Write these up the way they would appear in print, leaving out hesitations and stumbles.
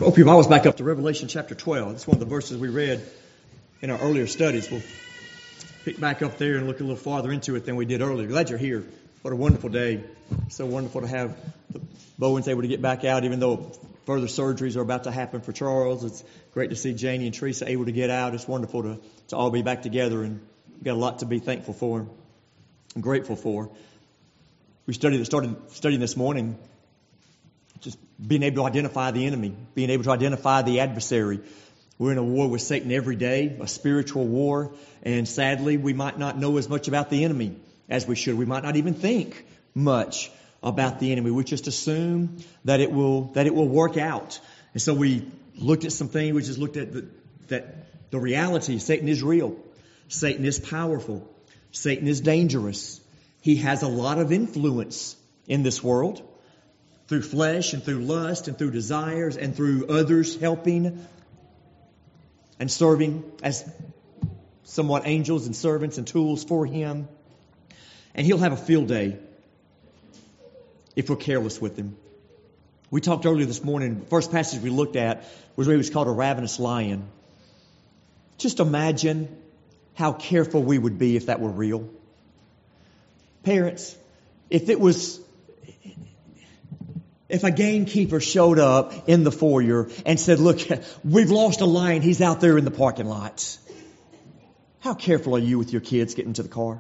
Open your Bibles back up to Revelation chapter 12. That's one of the verses we read in our earlier studies. We'll pick back up there and look a little farther into it than we did earlier. Glad you're here. What a wonderful day. So wonderful to have Bowen's able to get back out, even though further surgeries are about to happen for Charles. It's great to see Janie and Teresa able to get out. It's wonderful to all be back together, and we've got a lot to be thankful for and grateful for. We started studying this morning, just being able to identify the enemy, being able to identify the adversary. We're in a war with Satan every day, a spiritual war, and sadly, we might not know as much about the enemy as we should. We might not even think much about the enemy. We just assume that it will work out. And so we looked at some things. We just looked at that the reality. Satan is real. Satan is powerful. Satan is dangerous. He has a lot of influence in this world, through flesh and through lust and through desires and through others helping and serving as somewhat angels and servants and tools for him. And he'll have a field day if we're careless with him. We talked earlier this morning, the first passage we looked at was where he was called a ravenous lion. Just imagine how careful we would be if that were real. Parents, if a gamekeeper showed up in the foyer and said, "Look, we've lost a lion. He's out there in the parking lot." How careful are you with your kids getting to the car?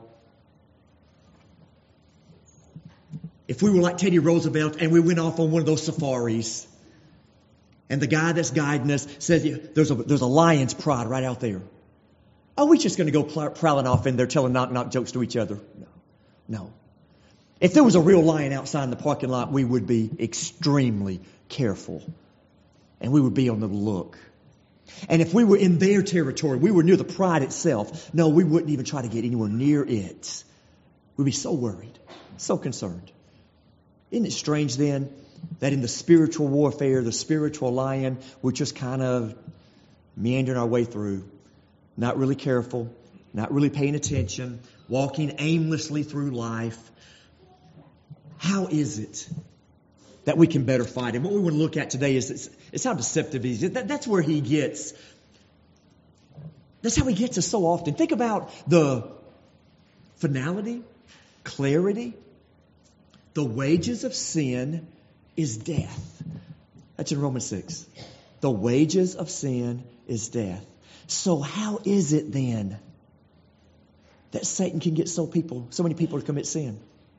If we were like Teddy Roosevelt and we went off on one of those safaris and the guy that's guiding us says, there's a lion's pride right out there. Are we just going to go prowling off in there telling knock-knock jokes to each other? No. If there was a real lion outside in the parking lot, we would be extremely careful. And we would be on the look. And if we were in their territory, we were near the pride itself, no, we wouldn't even try to get anywhere near it. We'd be so worried, so concerned. Isn't it strange then that in the spiritual warfare, the spiritual lion, we're just kind of meandering our way through, not really careful, not really paying attention, walking aimlessly through life. How is it that we can better fight him? What we want to look at today is how deceptive he is. That's where he gets. That's how he gets us so often. Think about the finality, clarity. The wages of sin is death. That's in Romans 6. The wages of sin is death. So how is it then that Satan can get so many people to commit sin?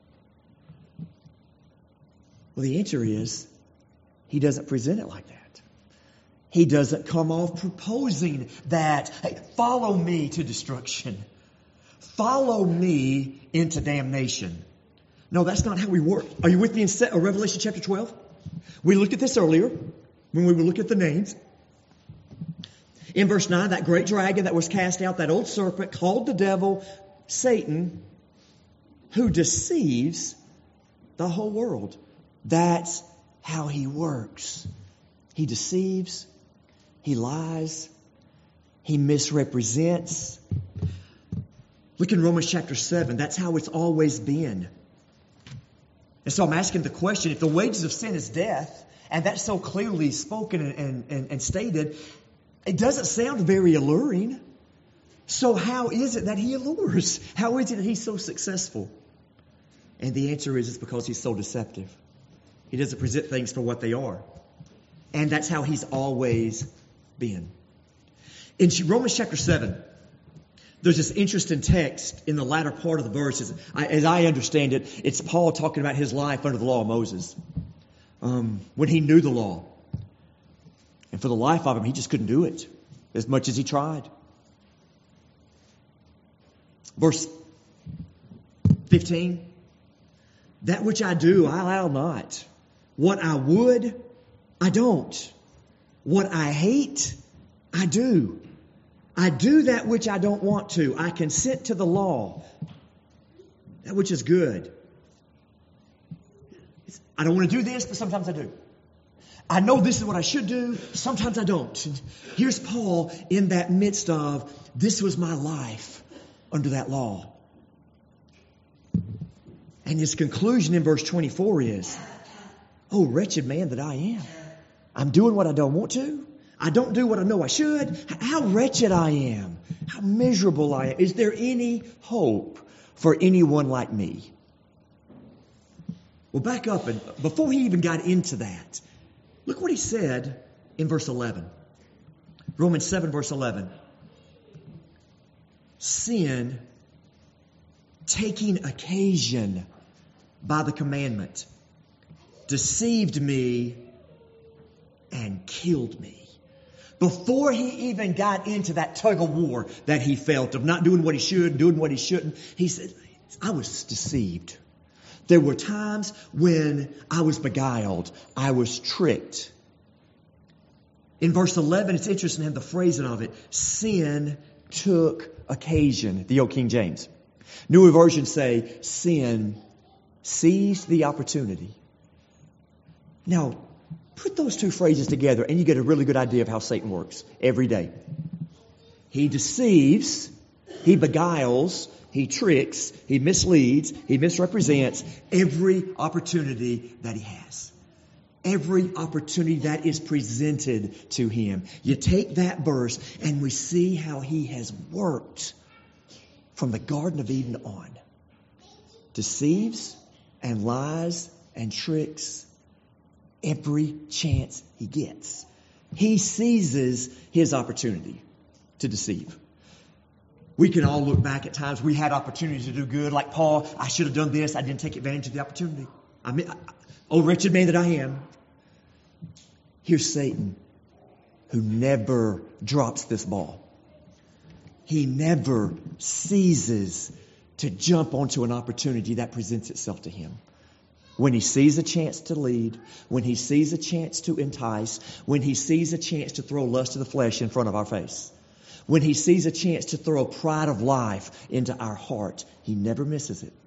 Well, the answer is he doesn't present it like that. He doesn't come off proposing that, hey, follow me to destruction. Follow me into damnation. No, that's not how we work. Are you with me in Revelation chapter 12? We looked at this earlier when we were looking at the names. In verse 9, that great dragon that was cast out, that old serpent called the devil, Satan, who deceives the whole world. That's how he works. He deceives. He lies. He misrepresents. Look in Romans chapter 7. That's how it's always been. And so I'm asking the question, if the wages of sin is death, and that's so clearly spoken and stated, it doesn't sound very alluring. So how is it that he allures? How is it that he's so successful? And the answer is it's because he's so deceptive. He doesn't present things for what they are. And that's how he's always been. In Romans chapter 7, there's this interesting text in the latter part of the verses. As I understand it, it's Paul talking about his life under the law of Moses. When he knew the law. And for the life of him, he just couldn't do it as much as he tried. Verse 15. That which I do, I allow not. What I would, I don't. What I hate, I do. I do that which I don't want to. I consent to the law, that which is good. I don't want to do this, but sometimes I do. I know this is what I should do, sometimes I don't. And here's Paul in that midst of, this was my life under that law. And his conclusion in verse 24 is, oh, wretched man that I am. I'm doing what I don't want to. I don't do what I know I should. How wretched I am. How miserable I am. Is there any hope for anyone like me? Well, back up, and before he even got into that, look what he said in verse 11. Romans 7, verse 11. Sin, taking occasion by the commandment, deceived me and killed me. Before he even got into that tug of war that he felt of not doing what he should, doing what he shouldn't, he said, I was deceived. There were times when I was beguiled. I was tricked. In verse 11, it's interesting to have the phrasing of it. Sin took occasion, the old King James. Newer versions say, sin seized the opportunity. Now, put those two phrases together and you get a really good idea of how Satan works every day. He deceives, he beguiles, he tricks, he misleads, he misrepresents every opportunity that he has. Every opportunity that is presented to him. You take that verse and we see how he has worked from the Garden of Eden on. Deceives and lies and tricks every chance he gets. He seizes his opportunity to deceive. We can all look back at times we had opportunities to do good. Like Paul, I should have done this. I didn't take advantage of the opportunity. Oh, wretched man that I am. Here's Satan, who never drops this ball. He never ceases to jump onto an opportunity that presents itself to him. When he sees a chance to lead, when he sees a chance to entice, when he sees a chance to throw lust of the flesh in front of our face, when he sees a chance to throw pride of life into our heart, he never misses it.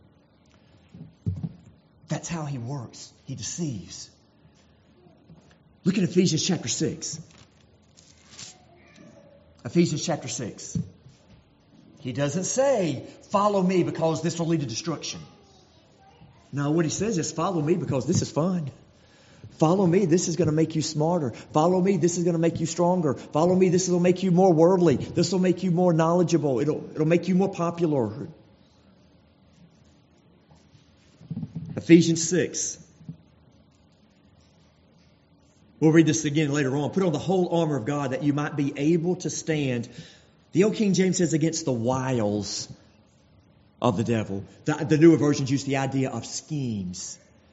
That's how he works. He deceives. Look at Ephesians chapter 6. Ephesians chapter 6. He doesn't say, follow me because this will lead to destruction. No, what he says is, follow me because this is fun. Follow me, this is going to make you smarter. Follow me, this is going to make you stronger. Follow me, this will make you more worldly. This will make you more knowledgeable. It'll make you more popular. Ephesians 6. We'll read this again later on. Put on the whole armor of God that you might be able to stand. The old King James says against the wiles of the devil. The newer versions use the idea of schemes.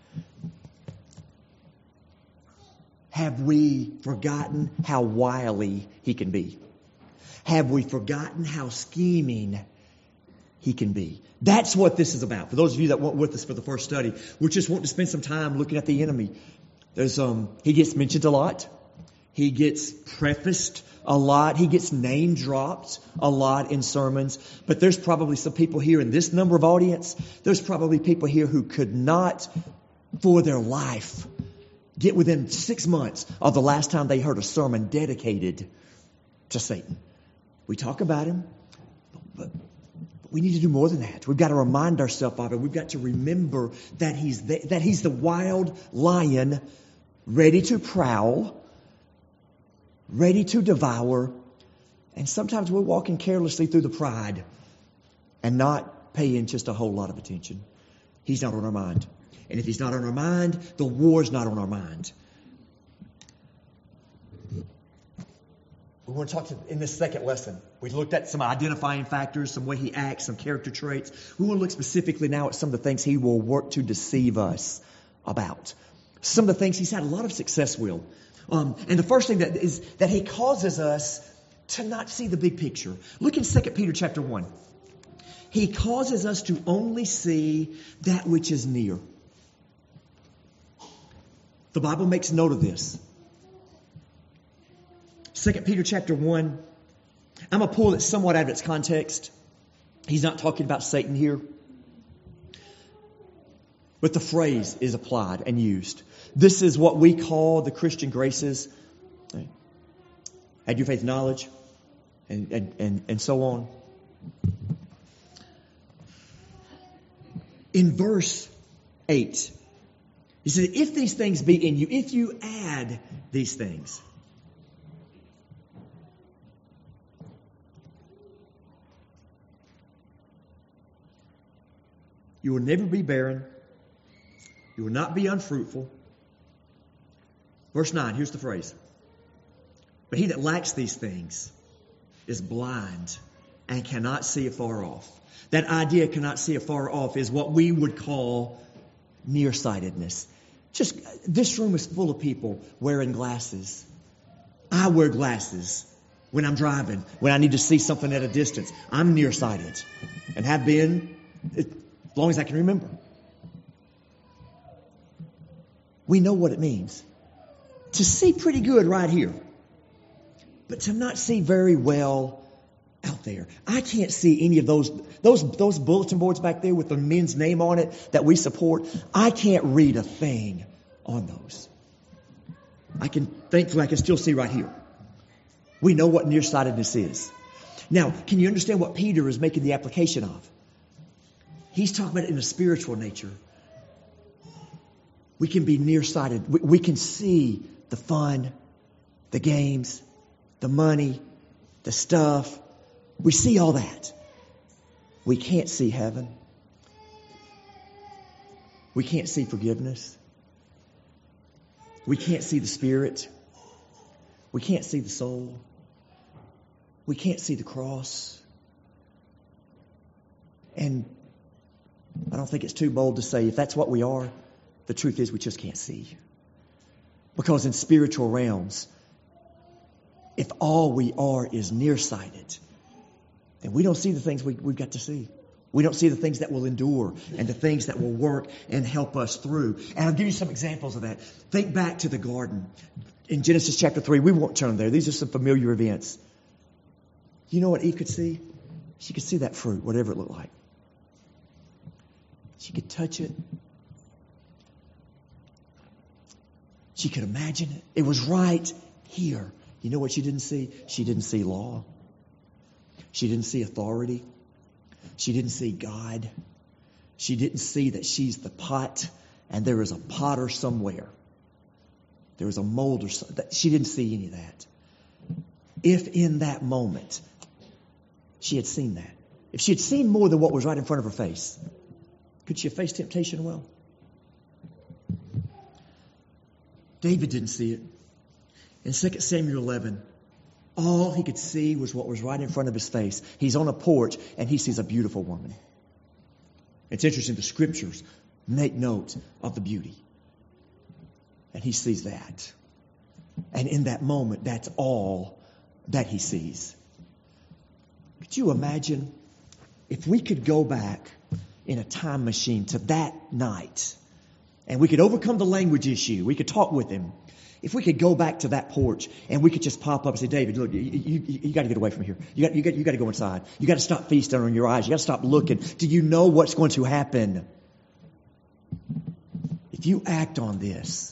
Have we forgotten how wily he can be? Have we forgotten how scheming he can be? That's what this is about. For those of you that weren't with us for the first study, we just want to spend some time looking at the enemy. He gets mentioned a lot. He gets prefaced a lot. He gets name dropped a lot in sermons. But there's probably some people here in this number of audience. There's probably people here who could not, for their life, get within 6 months of the last time they heard a sermon dedicated to Satan. We talk about him, but we need to do more than that. We've got to remind ourselves of it. We've got to remember that he's the wild lion, ready to prowl, ready to devour. And sometimes we're walking carelessly through the pride and not paying just a whole lot of attention. He's not on our mind. And if he's not on our mind, the war's not on our mind. We want to talk in this second lesson. We looked at some identifying factors, some way he acts, some character traits. We want to look specifically now at some of the things he will work to deceive us about. Some of the things he's had a lot of success with. And the first thing that is that he causes us to not see the big picture. Look in 2 Peter chapter 1. He causes us to only see that which is near. The Bible makes note of this. 2 Peter chapter 1. I'm going to pull it somewhat out of its context. He's not talking about Satan here. But the phrase is applied and used. This is what we call the Christian graces. Add your faith, knowledge, and so on. In verse 8, He said, if these things be in you, if you add these things. You will never be barren. You will not be unfruitful. Verse 9, here's the phrase. But he that lacks these things is blind and cannot see afar off. That idea, cannot see afar off, is what we would call nearsightedness. Just, this room is full of people wearing glasses. I wear glasses when I'm driving, when I need to see something at a distance. I'm nearsighted and have been as long as I can remember. We know what it means to see pretty good right here, but to not see very well out there. I can't see any of those bulletin boards back there with the men's name on it that we support. I can't read a thing on those. Thankfully I can still see right here. We know what nearsightedness is. Now, can you understand what Peter is making the application of? He's talking about it in a spiritual nature. We can be nearsighted. We can see the fun, the games, the money, the stuff. We see all that. We can't see heaven. We can't see forgiveness. We can't see the Spirit. We can't see the soul. We can't see the cross. And I don't think it's too bold to say if that's what we are, the truth is we just can't see. Because in spiritual realms, if all we are is nearsighted, then we don't see the things we've got to see. We don't see the things that will endure and the things that will work and help us through. And I'll give you some examples of that. Think back to the garden. In Genesis chapter 3, we won't turn there. These are some familiar events. You know what Eve could see? She could see that fruit, whatever it looked like. She could touch it. She could imagine it. It was right here. You know what she didn't see? She didn't see law. She didn't see authority. She didn't see God. She didn't see that she's the pot and there is a potter somewhere. There was a molder. She didn't see any of that. If in that moment she had seen that, if she had seen more than what was right in front of her face, could she have faced temptation well? David didn't see it. In 2 Samuel 11, all he could see was what was right in front of his face. He's on a porch and he sees a beautiful woman. It's interesting, the scriptures make note of the beauty. And he sees that. And in that moment, that's all that he sees. Could you imagine if we could go back in a time machine to that night and we could overcome the language issue, we could talk with him. If we could go back to that porch and we could just pop up and say, David, look, you got to get away from here. You got to go inside. You got to stop feasting on your eyes. You got to stop looking. Do you know what's going to happen? If you act on this,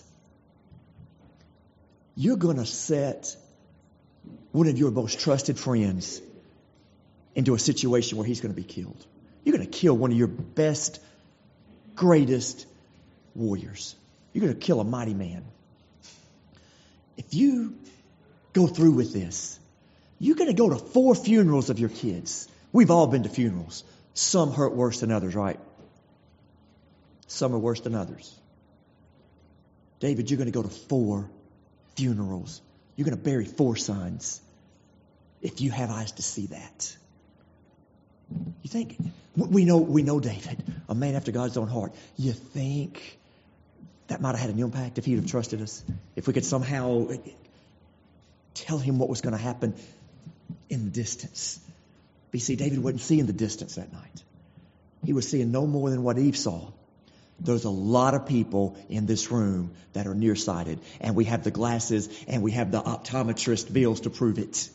you're going to set one of your most trusted friends into a situation where he's going to be killed. You're going to kill one of your best, greatest warriors. You're going to kill a mighty man. If you go through with this, you're going to go to 4 funerals of your kids. We've all been to funerals. Some hurt worse than others, right? Some are worse than others. David, you're going to go to 4 funerals. You're going to bury 4 sons if you have eyes to see that. You think, we know David, a man after God's own heart. You think that might have had an impact if he'd have trusted us? If we could somehow tell him what was going to happen in the distance. But you see, David wasn't seeing the distance that night. He was seeing no more than what Eve saw. There's a lot of people in this room that are nearsighted. And we have the glasses and we have the optometrist bills to prove it.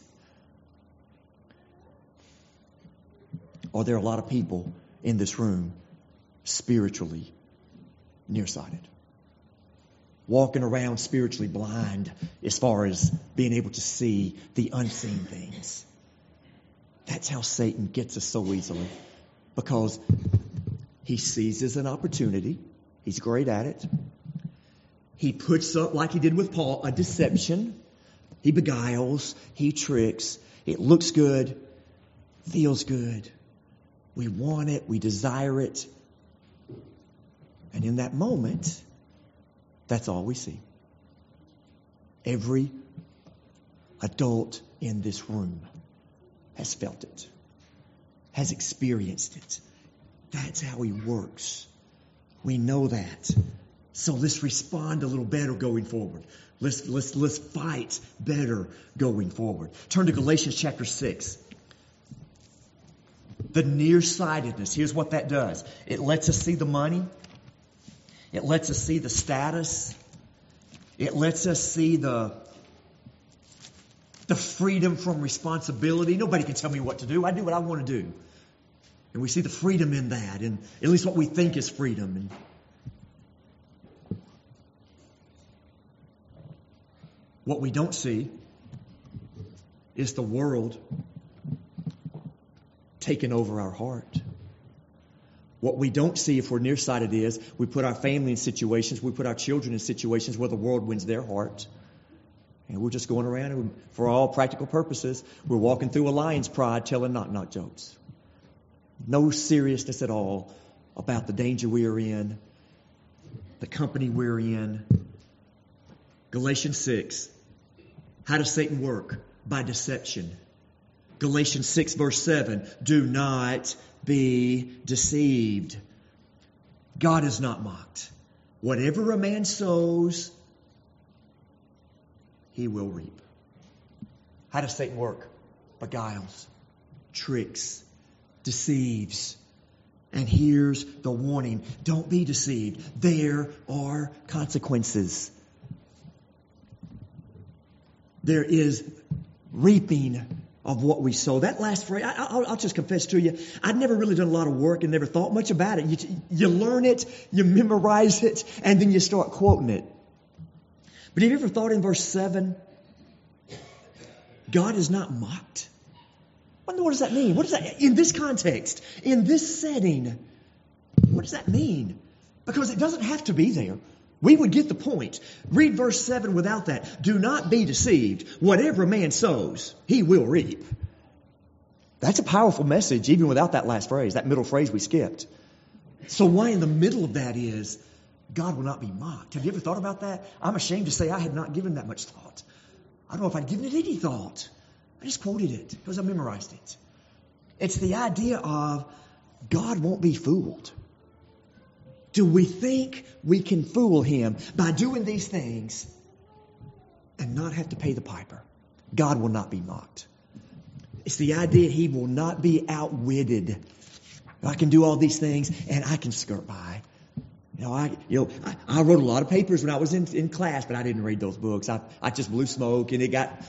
Are there a lot of people in this room spiritually nearsighted? Walking around spiritually blind as far as being able to see the unseen things. That's how Satan gets us so easily. Because he seizes an opportunity. He's great at it. He puts up, like he did with Paul, a deception. He beguiles. He tricks. It looks good. Feels good. We want it. We desire it. And in that moment, that's all we see. Every adult in this room has felt it, has experienced it. That's how he works. We know that. So let's respond a little better going forward. Let's fight better going forward. Turn to Galatians chapter 6. The nearsightedness, here's what that does. It lets us see the money. It lets us see the status. It lets us see the freedom from responsibility. Nobody can tell me what to do. I do what I want to do. And we see the freedom in that, and at least what we think is freedom. And what we don't see is the world taking over our heart. What we don't see if we're nearsighted is we put our family in situations, we put our children in situations where the world wins their heart. And we're just going around and for all practical purposes, we're walking through a lion's pride telling knock-knock jokes. No seriousness at all about the danger we are in, the company we're in. Galatians 6. How does Satan work? By deception. Galatians 6 verse 7. Do not be deceived. God is not mocked. Whatever a man sows, he will reap. How does Satan work? Beguiles, tricks, deceives. And here's the warning. Don't be deceived. There are consequences. There is reaping of what we sow. That last phrase, I'll just confess to you, I'd never really done a lot of work and never thought much about it. You learn it, you memorize it, and then you start quoting it. But have you ever thought in verse 7, God is not mocked? What does that mean? What does that, in this context, in this setting, what does that mean? Because it doesn't have to be there. We would get the point. Read verse 7 without that. Do not be deceived. Whatever a man sows, he will reap. That's a powerful message, even without that last phrase, that middle phrase we skipped. So why in the middle of that is, God will not be mocked. Have you ever thought about that? I'm ashamed to say I had not given that much thought. I don't know if I'd given it any thought. I just quoted it because I memorized it. It's the idea of God won't be fooled. Do we think we can fool him by doing these things and not have to pay the piper? God will not be mocked. It's the idea he will not be outwitted. I can do all these things and I can skirt by. I wrote a lot of papers when I was in class, but I didn't read those books. I just blew smoke and it got...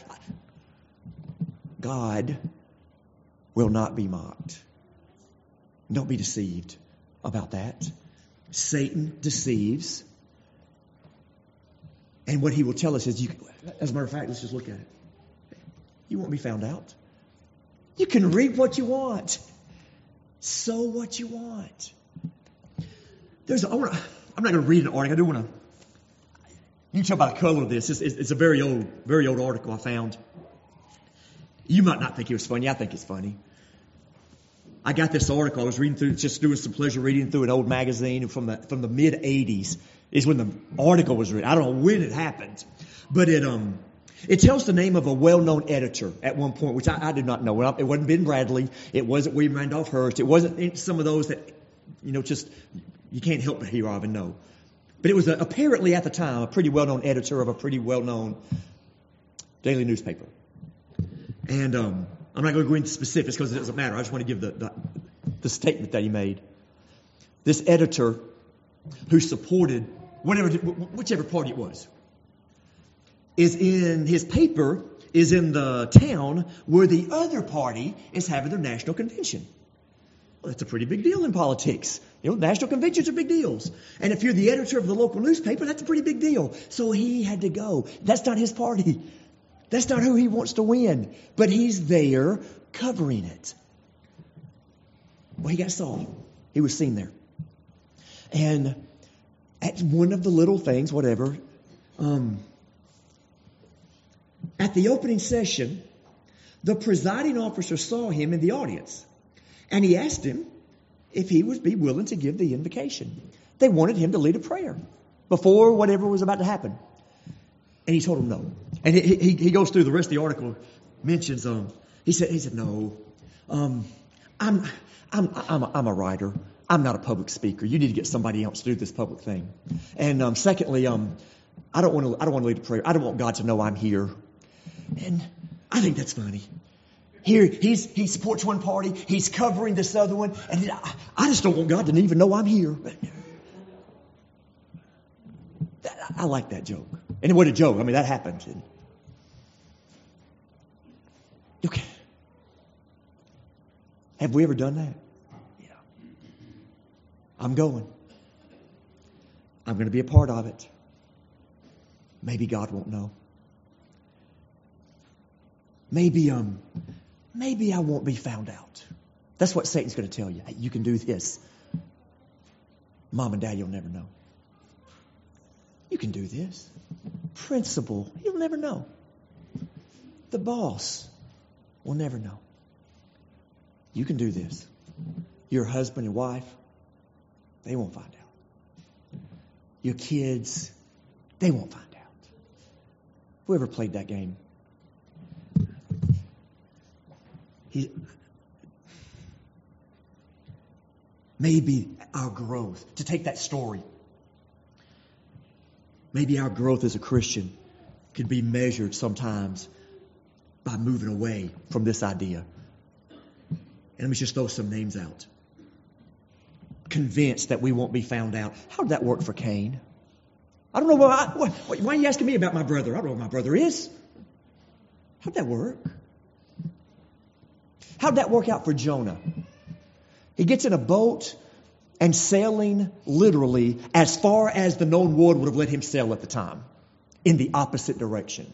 God will not be mocked. Don't be deceived about that. Satan deceives. And what he will tell us is, as a matter of fact, let's just look at it. You won't be found out. You can reap what you want. Sow what you want. I'm not going to read an article. I do want to. You can tell by the color of this. It's a very old article I found. You might not think it was funny. I think it's funny. I got this article. I was reading through, just doing some pleasure reading through an old magazine from the mid '80s. Is when the article was written. I don't know when it happened, but it tells the name of a well-known editor at one point, which I did not know. It wasn't Ben Bradley. It wasn't William Randolph Hearst. It wasn't some of those that just you can't help but hear of and know. But it was apparently at the time a pretty well-known editor of a pretty well-known daily newspaper. And I'm not going to go into specifics because it doesn't matter. I just want to give the statement that he made. This editor who supported whichever party it was is in his paper is in the town where the other party is having their national convention. Well, that's a pretty big deal in politics. National conventions are big deals. And if you're the editor of the local newspaper, that's a pretty big deal. So he had to go. That's not his party. That's not who he wants to win. But he's there covering it. Well, he got saw. He was seen there. And at one of the little things, whatever, At the opening session, the presiding officer saw him in the audience, and he asked him if he would be willing to give the invocation. They wanted him to lead a prayer before whatever was about to happen. And he told them no. And he goes through the rest of the article, mentions, he said, no, I'm a writer. I'm not a public speaker. You need to get somebody else to do this public thing. And secondly, I don't want to lead a prayer. I don't want God to know I'm here. And I think that's funny. Here, he supports one party. He's covering this other one. And I just don't want God to even know I'm here. I like that joke. And what a joke. I mean, that happened. Okay. Have we ever done that? Yeah. I'm going. I'm going to be a part of it. Maybe God won't know. Maybe I won't be found out. That's what Satan's going to tell you. Hey, you can do this. Mom and Dad, you'll never know. You can do this. Principal, you'll never know. The boss will never know. You can do this. Your husband and wife, they won't find out. Your kids, they won't find out. Whoever played that game? Maybe our growth, to take that story, maybe our growth as a Christian could be measured sometimes by moving away from this idea. And let me just throw some names out. Convinced that we won't be found out. How did that work for Cain? I don't know why are you asking me about my brother? I don't know what my brother is. How'd that work? How'd that work out for Jonah? He gets in a boat and sailing literally as far as the known water would have let him sail at the time, in the opposite direction.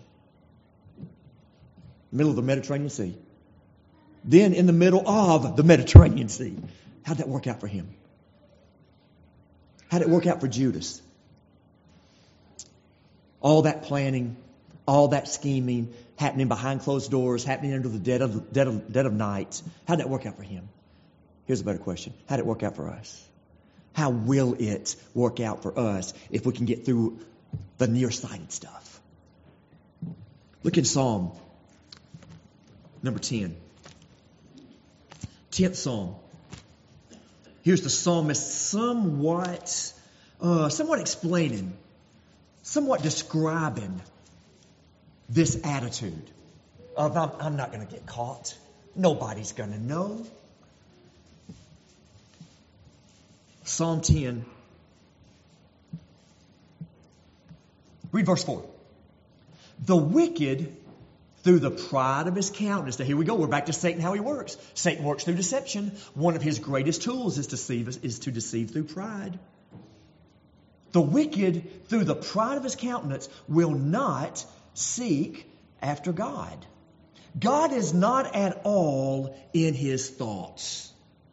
Middle of the Mediterranean Sea. Then in the middle of the Mediterranean Sea. How'd that work out for him? How'd it work out for Judas? All that planning, all that scheming, happening behind closed doors, happening under the dead of night. How'd that work out for him? Here's a better question. How'd it work out for us? How will it work out for us if we can get through the nearsighted stuff? Look in Psalm number 10. 10th Psalm. Here's the psalmist somewhat explaining, somewhat describing this attitude of I'm not going to get caught. Nobody's going to know. Psalm 10. Read verse 4. The wicked, through the pride of his countenance. Now here we go. We're back to Satan, how he works. Satan works through deception. One of his greatest tools is to deceive through pride. The wicked, through the pride of his countenance, will not seek after God. God is not at all in his thoughts.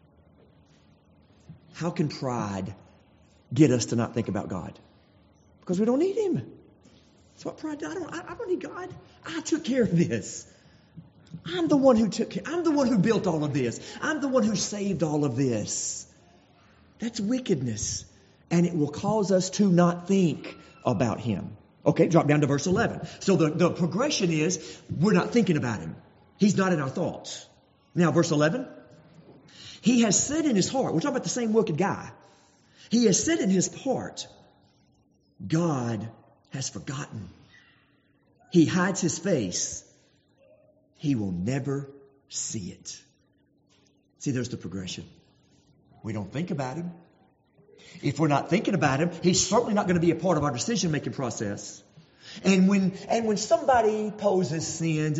How can pride get us to not think about God? Because we don't need him. That's what pride does. I don't need God. I took care of this. I'm the one who built all of this. I'm the one who saved all of this. That's wickedness. And it will cause us to not think about him. Okay, drop down to verse 11. So the progression is we're not thinking about him. He's not in our thoughts. Now, verse 11. He has said in his heart, we're talking about the same wicked guy. He has said in his heart, God has forgotten. He hides his face. He will never see it. See, there's the progression. We don't think about him. If we're not thinking about him, he's certainly not going to be a part of our decision-making process. And when somebody poses sins,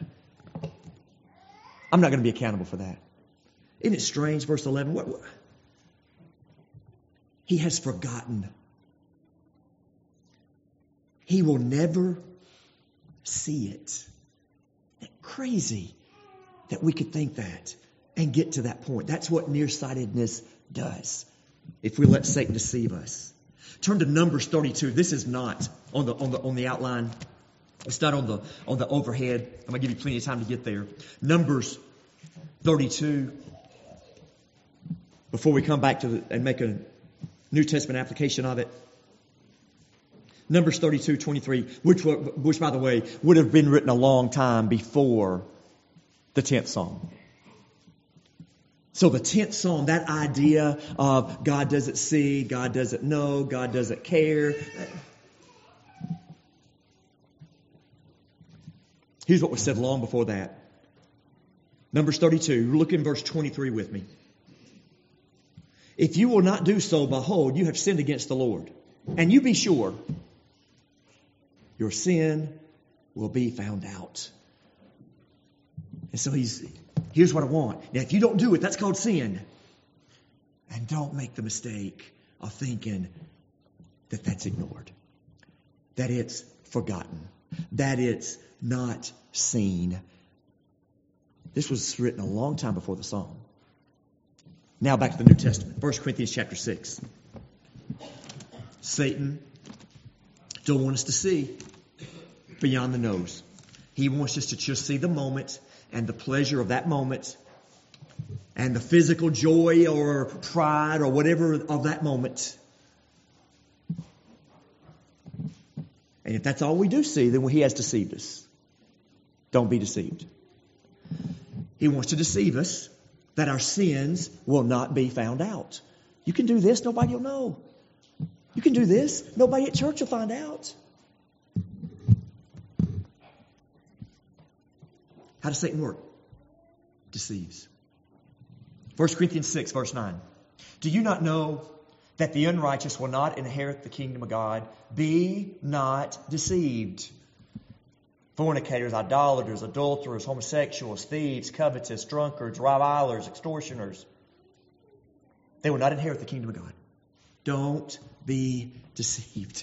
I'm not going to be accountable for that. Isn't it strange, verse 11? What? He has forgotten. He will never see it. Isn't it crazy that we could think that and get to that point? That's what nearsightedness does if we let Satan deceive us. Turn to Numbers 32. This is not on the outline. It's not on the overhead. I'm going to give you plenty of time to get there. Numbers 32. Before we come back and make a New Testament application of it. Numbers 32:23, which by the way would have been written a long time before the 10th Psalm. So the 10th Psalm, that idea of God doesn't see, God doesn't know, God doesn't care. Here's what was said long before that. Numbers 32, look in verse 23 with me. If you will not do so, behold, you have sinned against the Lord. And you be sure, your sin will be found out. And so here's what I want. Now, if you don't do it, that's called sin. And don't make the mistake of thinking that that's ignored. That it's forgotten. That it's not seen. This was written a long time before the Psalm. Now back to the New Testament. 1 Corinthians chapter 6. Satan don't want us to see beyond the nose. He wants us to just see the moment and the pleasure of that moment and the physical joy or pride or whatever of that moment. And if that's all we do see, then he has deceived us. Don't be deceived. He wants to deceive us that our sins will not be found out. You can do this, nobody will know. You can do this, nobody at church will find out. How does Satan work? Deceives. 1 Corinthians 6, verse 9. Do you not know that the unrighteous will not inherit the kingdom of God? Be not deceived. Fornicators, idolaters, adulterers, homosexuals, thieves, covetous, drunkards, revilers, extortioners. They will not inherit the kingdom of God. Don't be deceived.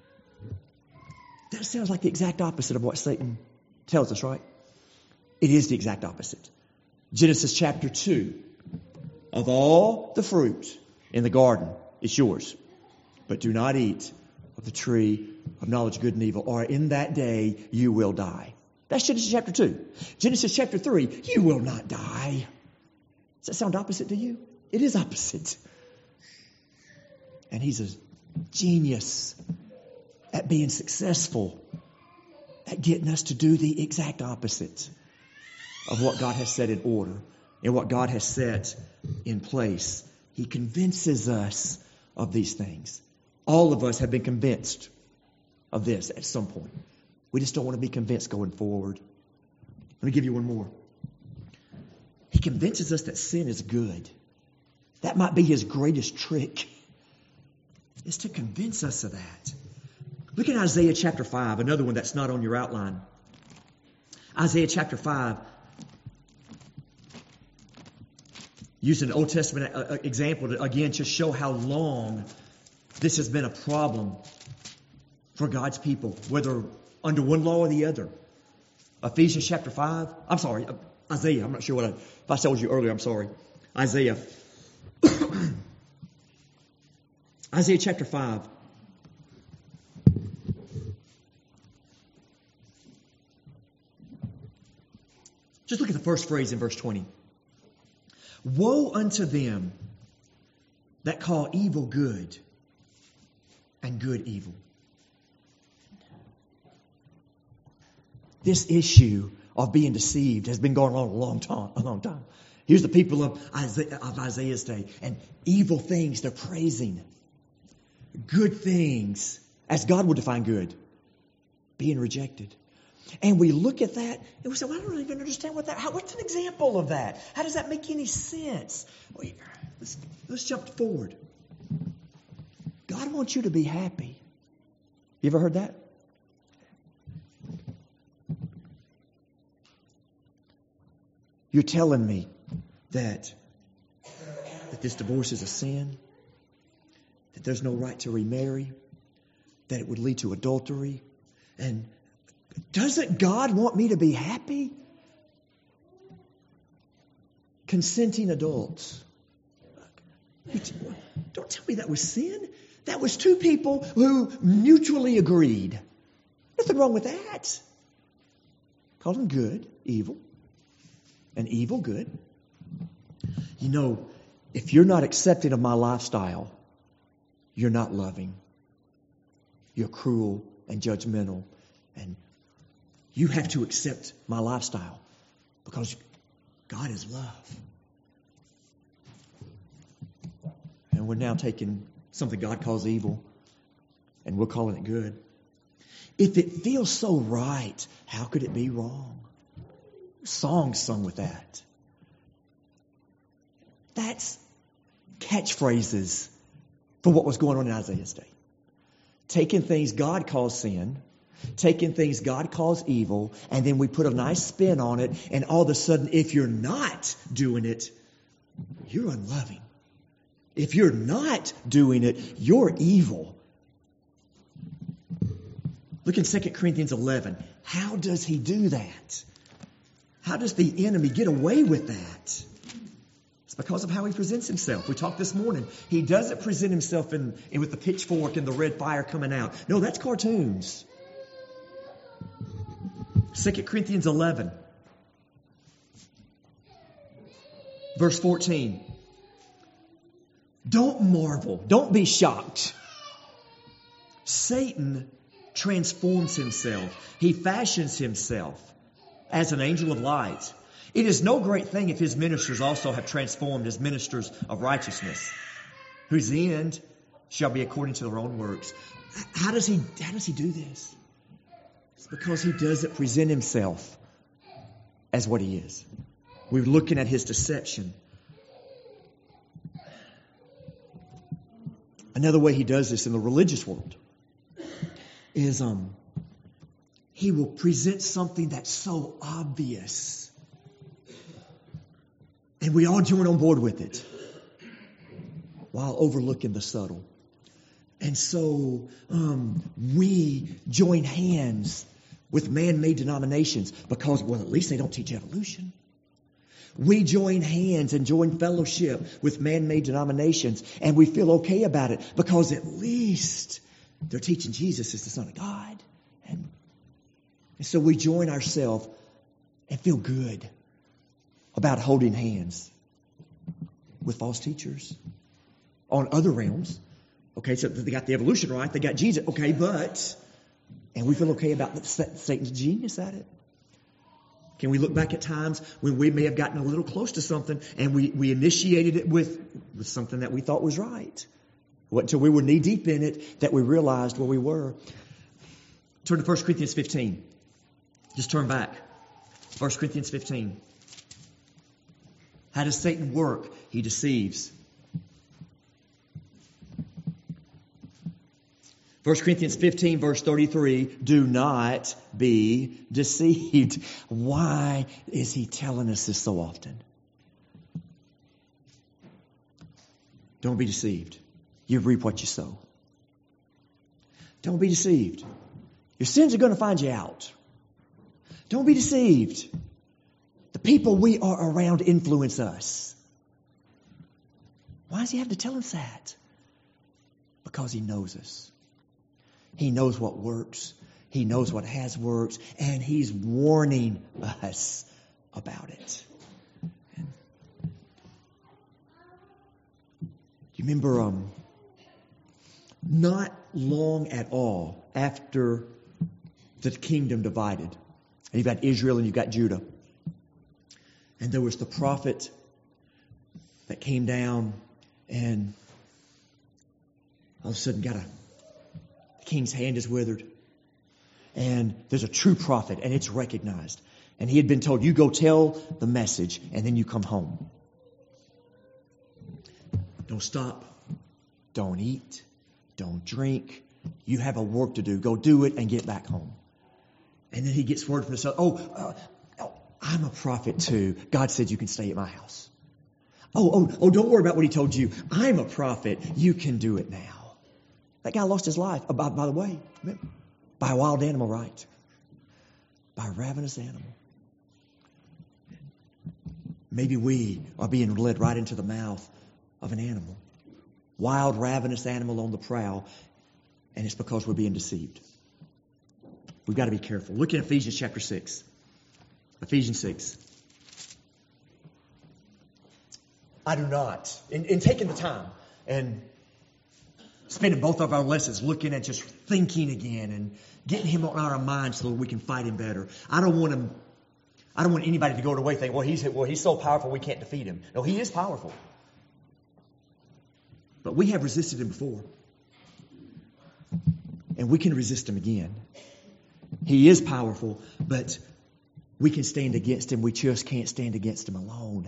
That sounds like the exact opposite of what Satan tells us, right? It is the exact opposite. Genesis chapter 2. Of all the fruit in the garden, it's yours. But do not eat of the tree of knowledge of good and evil, or in that day you will die. That's Genesis chapter 2. Genesis chapter 3, you will not die. Does that sound opposite to you? It is opposite. And he's a genius at being successful, at getting us to do the exact opposite of what God has set in order and what God has set in place. He convinces us of these things. All of us have been convinced of this at some point. We just don't want to be convinced going forward. Let me give you one more. He convinces us that sin is good. That might be his greatest trick, is to convince us of that. Look at Isaiah chapter 5, another one that's not on your outline. Isaiah chapter 5. Using an Old Testament example to, again, just show how long this has been a problem for God's people, whether under one law or the other. Ephesians chapter 5. I'm sorry, Isaiah. I'm not sure if I told you earlier, I'm sorry. Isaiah. Isaiah chapter 5. Just look at the first phrase in verse 20. Woe unto them that call evil good and good evil. This issue of being deceived has been going on a long time. Here's the people of Isaiah's day, and evil things they're praising. Good things, as God would define good, being rejected. And we look at that and we say, well, I don't even understand what's an example of that? How does that make any sense? Let's jump forward. God wants you to be happy. You ever heard that? You're telling me that this divorce is a sin, that there's no right to remarry, that it would lead to adultery, and doesn't God want me to be happy? Consenting adults. Don't tell me that was sin. That was two people who mutually agreed. Nothing wrong with that. Call them good, evil, and evil good. You know, if you're not accepting of my lifestyle, you're not loving. You're cruel and judgmental. And you have to accept my lifestyle because God is love. And we're now taking something God calls evil and we're calling it good. If it feels so right, how could it be wrong? Songs sung with that. That's catchphrases for what was going on in Isaiah's day. Taking things God calls sin, taking things God calls evil, and then we put a nice spin on it, and all of a sudden, if you're not doing it, you're unloving. If you're not doing it, you're evil. Look in 2 Corinthians 11. How does he do that? How does the enemy get away with that? It's because of how he presents himself. We talked this morning. He doesn't present himself with the pitchfork and the red fire coming out. No, that's cartoons. 2 Corinthians 11. Verse 14. Don't marvel. Don't be shocked. Satan transforms himself. He fashions himself as an angel of light. It is no great thing if his ministers also have transformed as ministers of righteousness, whose end shall be according to their own works. How does he do this? It's because he doesn't present himself as what he is. We're looking at his deception. Another way he does this in the religious world is he will present something that's so obvious. And we all join on board with it while overlooking the subtle. And so we join hands with man-made denominations because, well, at least they don't teach evolution. We join hands and join fellowship with man-made denominations, and we feel okay about it because at least they're teaching Jesus is the Son of God. And so we join ourselves and feel good about holding hands with false teachers on other realms. Okay, so they got the evolution right, they got Jesus, okay, and we feel okay about Satan's genius at it. Can we look back at times when we may have gotten a little close to something and we initiated it with something that we thought was right? It wasn't until we were knee deep in it that we realized where we were. Turn to 1 Corinthians 15. Just turn back. 1 Corinthians 15. How does Satan work? He deceives. 1 Corinthians 15, verse 33, do not be deceived. Why is he telling us this so often? Don't be deceived. You reap what you sow. Don't be deceived. Your sins are going to find you out. Don't be deceived. The people we are around influence us. Why does he have to tell us that? Because he knows us. He knows what works. He knows what has worked. And he's warning us about it. Do you remember not long at all after the kingdom divided, and you've got Israel and you've got Judah, and there was the prophet that came down and all of a sudden the king's hand is withered. And there's a true prophet and it's recognized. And he had been told, you go tell the message and then you come home. Don't stop. Don't eat. Don't drink. You have a work to do. Go do it and get back home. And then he gets word from the son, I'm a prophet too. God said you can stay at my house. Don't worry about what he told you. I'm a prophet. You can do it now. That guy lost his life, by the way, by a wild animal, right? By a ravenous animal. Maybe we are being led right into the mouth of an animal. wild, ravenous animal on the prowl, and it's because we're being deceived. We've got to be careful. Look at Ephesians chapter 6. Ephesians 6. I do not. In taking the time and spending both of our lessons looking at just thinking again and getting him on our minds so that we can fight him better. I don't want anybody to go away thinking, he's so powerful we can't defeat him. No, he is powerful. But we have resisted him before. And we can resist him again. He is powerful, but we can stand against him. We just can't stand against him alone.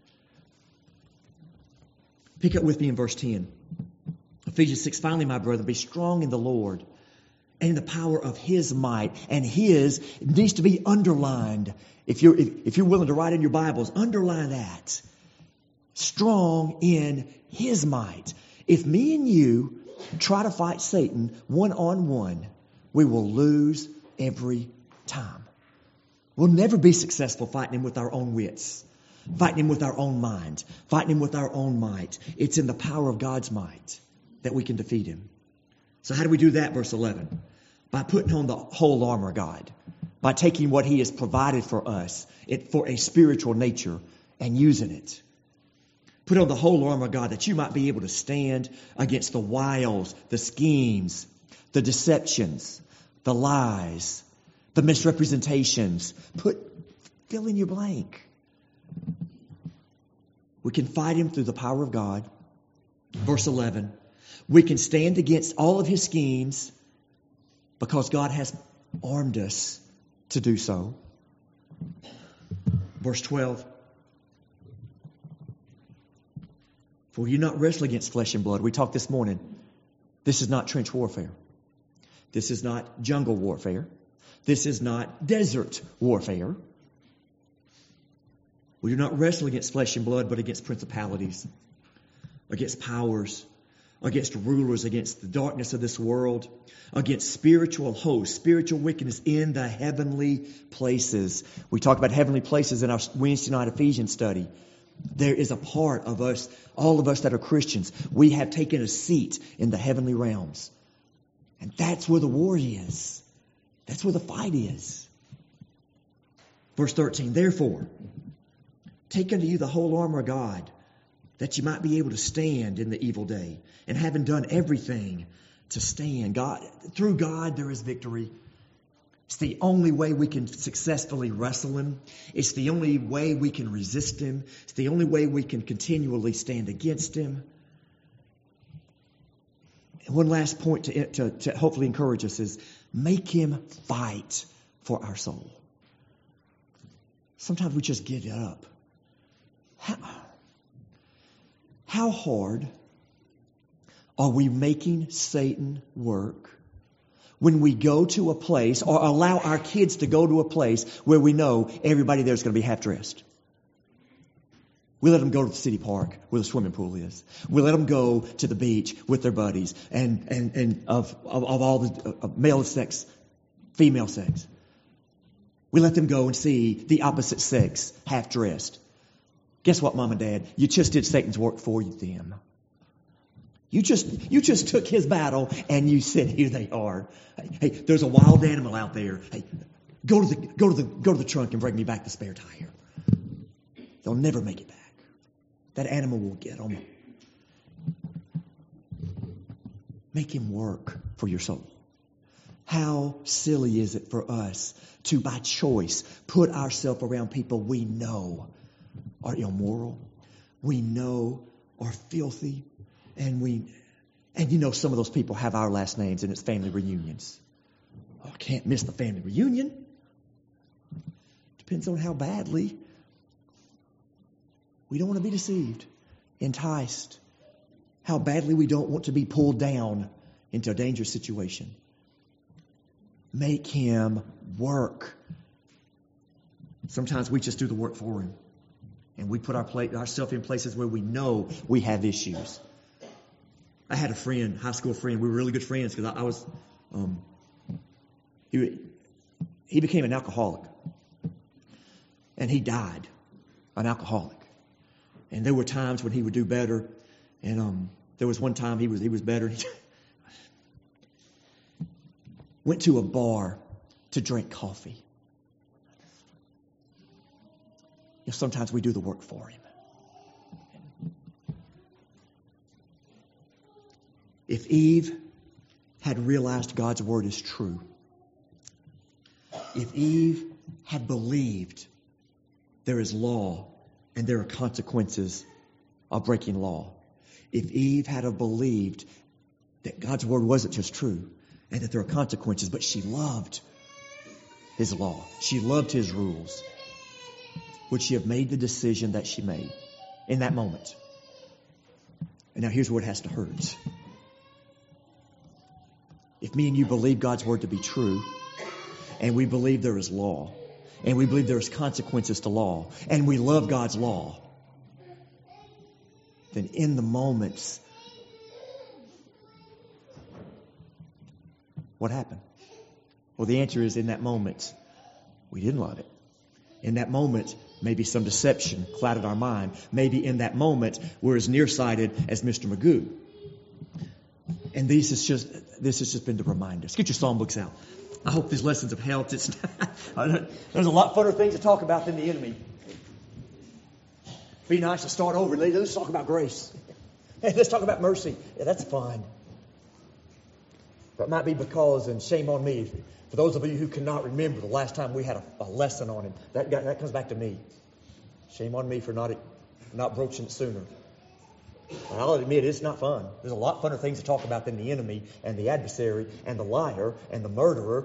Pick up with me in verse 10. Ephesians 6, finally, my brother, be strong in the Lord and in the power of his might. And his needs to be underlined. If you're willing to write in your Bibles, underline that. Strong in his might. If me and you try to fight Satan one-on-one, we will lose every time. We'll never be successful fighting him with our own wits, fighting him with our own mind, fighting him with our own might. It's in the power of God's might that we can defeat him. So how do we do that? Verse 11. By putting on the whole armor of God, by taking what he has provided for us for a spiritual nature and using it. Put on the whole armor of God that you might be able to stand against the wiles, the schemes, the deceptions, the lies, the misrepresentations. Fill in your blank. We can fight him through the power of God. Verse 11. We can stand against all of his schemes because God has armed us to do so. Verse 12. For you not wrestle against flesh and blood. We talked this morning. This is not trench warfare. This is not jungle warfare. This is not desert warfare. We do not wrestle against flesh and blood, but against principalities, against powers, against rulers, against the darkness of this world, against spiritual hosts, spiritual wickedness in the heavenly places. We talked about heavenly places in our Wednesday night Ephesians study. There is a part of us, all of us that are Christians, we have taken a seat in the heavenly realms. And that's where the war is. That's where the fight is. Verse 13, therefore, take unto you the whole armor of God, that you might be able to stand in the evil day. And having done everything to stand, through God there is victory. It's the only way we can successfully wrestle him. It's the only way we can resist him. It's the only way we can continually stand against him. And one last point to hopefully encourage us is make him fight for our soul. Sometimes we just give it up. How hard are we making Satan work when we go to a place or allow our kids to go to a place where we know everybody there is going to be half dressed? We let them go to the city park where the swimming pool is. We let them go to the beach with their buddies and of all the male sex, female sex. We let them go and see the opposite sex half dressed. Guess what, Mom and Dad? You just did Satan's work for them. You just took his battle and you said, here they are. Hey, there's a wild animal out there. Hey, go to the trunk and bring me back the spare tire. They'll never make it back. That animal will get them. Make him work for your soul. How silly is it for us to, by choice, put ourselves around people we know are immoral, we know are filthy, and you know some of those people have our last names and it's family reunions. Oh, I can't miss the family reunion. Depends on how badly. We don't want to be deceived, enticed. How badly we don't want to be pulled down into a dangerous situation. Make him work. Sometimes we just do the work for him. And we put ourselves in places where we know we have issues. I had a friend, high school friend. We were really good friends because I was, he became an alcoholic. And he died, an alcoholic. And there were times when he would do better. And There was one time he was better. He went to a bar to drink coffee. Sometimes we do the work for him. If Eve had realized God's word is true, if Eve had believed there is law and there are consequences of breaking law, if Eve had believed that God's word wasn't just true and that there are consequences, but she loved his law, she loved his rules, would she have made the decision that she made in that moment? And now here's where it has to hurt. If me and you believe God's word to be true, and we believe there is law, and we believe there is consequences to law, and we love God's law, then in the moments, what happened? Well, the answer is in that moment, we didn't love it. In that moment, maybe some deception clouded our mind. Maybe in that moment, we're as nearsighted as Mr. Magoo. And this has just been to remind us. Get your psalm books out. I hope these lessons have helped. There's a lot funner things to talk about than the enemy. Be nice to start over. Let's talk about grace. Hey, let's talk about mercy. Yeah, that's fine. But it might be because, and shame on me, for those of you who cannot remember the last time we had a lesson on him, that comes back to me. Shame on me for not broaching it sooner. But I'll admit it's not fun. There's a lot funner things to talk about than the enemy and the adversary and the liar and the murderer.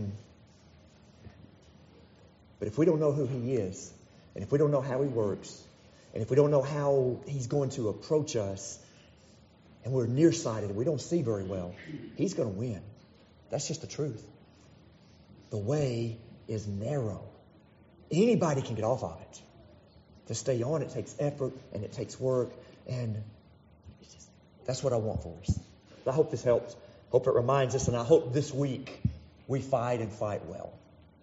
But if we don't know who he is, and if we don't know how he works, and if we don't know how he's going to approach us, and we're nearsighted and we don't see very well, he's going to win. That's just the truth. The way is narrow. Anybody can get off of it. To stay on it takes effort and it takes work, and that's what I want for us. I hope this helps. Hope it reminds us, and I hope this week we fight and fight well.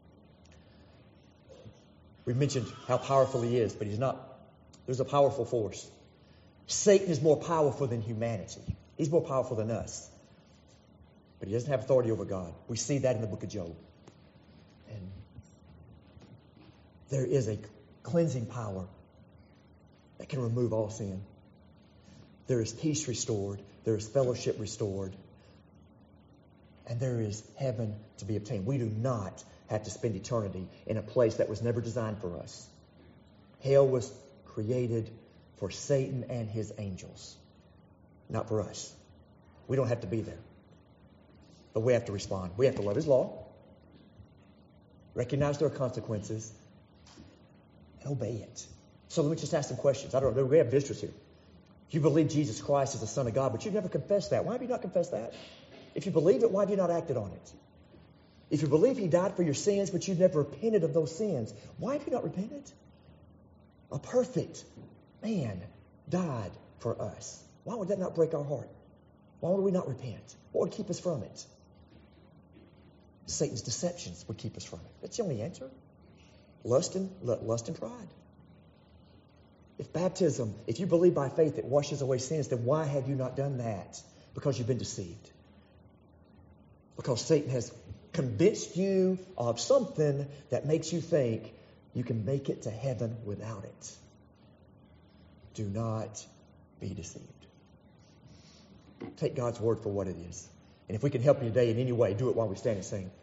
We've mentioned how powerful he is, but he's not. There's a powerful force. Satan is more powerful than humanity. He's more powerful than us. But he doesn't have authority over God. We see that in the book of Job. And there is a cleansing power that can remove all sin. There is peace restored. There is fellowship restored. And there is heaven to be obtained. We do not have to spend eternity in a place that was never designed for us. Hell was created for Satan and his angels, not for us. We don't have to be there. But we have to respond. We have to love his law, recognize there are consequences, and obey it. So let me just ask some questions. I don't know. We have visitors here. You believe Jesus Christ is the Son of God, but you've never confessed that. Why have you not confessed that? If you believe it, why have you not acted on it? If you believe he died for your sins, but you've never repented of those sins, why have you not repented? A perfect man died for us. Why would that not break our heart? Why would we not repent? What would keep us from it? Satan's deceptions would keep us from it. That's the only answer. Lust and pride. If baptism, if you believe by faith it washes away sins, then why have you not done that? Because you've been deceived. Because Satan has convinced you of something that makes you think you can make it to heaven without it. Do not be deceived. Take God's word for what it is. And if we can help you today in any way, do it while we stand and sing.